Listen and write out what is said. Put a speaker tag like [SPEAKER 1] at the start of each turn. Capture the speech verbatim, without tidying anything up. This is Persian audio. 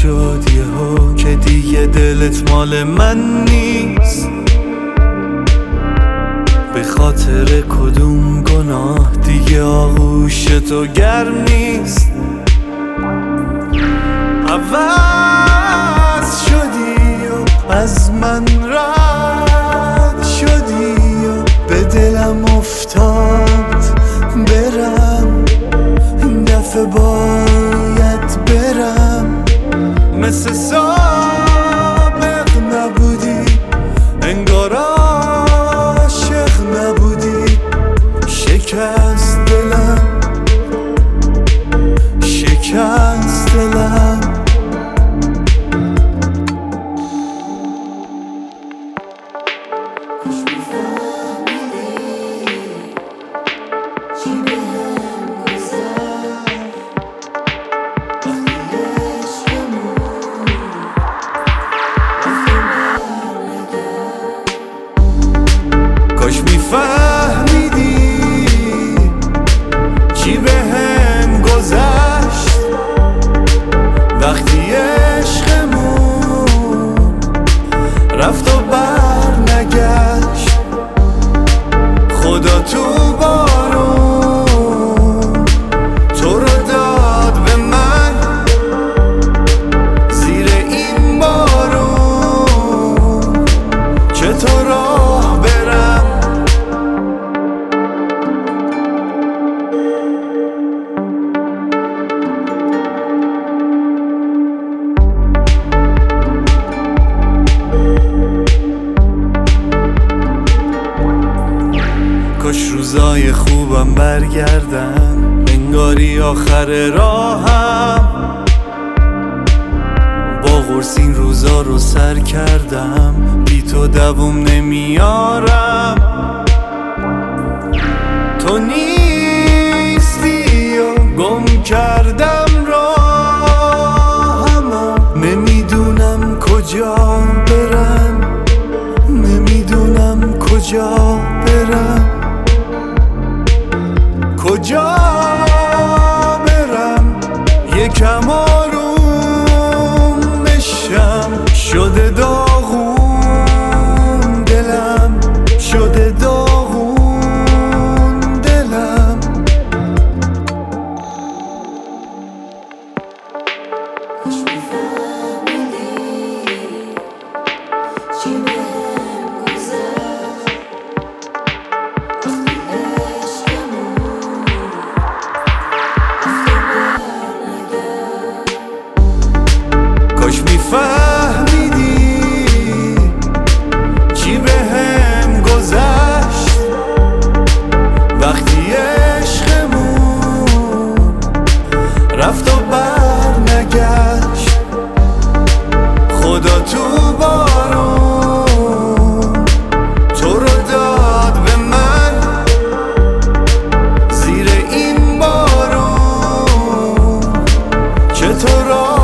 [SPEAKER 1] شد یهو که دیگه دلت مال من نیست؟ به خاطر کدوم گناه دیگه آغوش تو گرم نیست؟ عوض شدی و از من رد شدی و به دلم افتاد برم، این دفعه باید برم. مثل سابق نبودی، انگار عاشق نبودی. شکست دلم، شکست دلم. کاش میفهمیدی چی بهم گذشت وقتی عشقمون رفت و بر نگشت. خدا تو بارون تو رو داد به من، زیر این بارون چطور راه برم؟ کاش روزای خوبم برگردن، انگاری آخر راهم. با قرص این روزا رو سر کردم، بی تو دووم نمیارم. تو نیستی و گم کردم راهمو، نمیدونم کجا برم، نمیدونم کجا برم. کجا برم یکم آروم بشم؟ شده داغون دلم، شده داغون دلم.
[SPEAKER 2] کاش میفهمیدی چی بهم گذشت وقتی عشقمون رفت و برنگشت.
[SPEAKER 1] کاش میفهمیدی چی بهم گذشت وقتی عشقمون رفت و برنگشت. خدا تو بارون تو رو داد به من، زیر این بارون چطور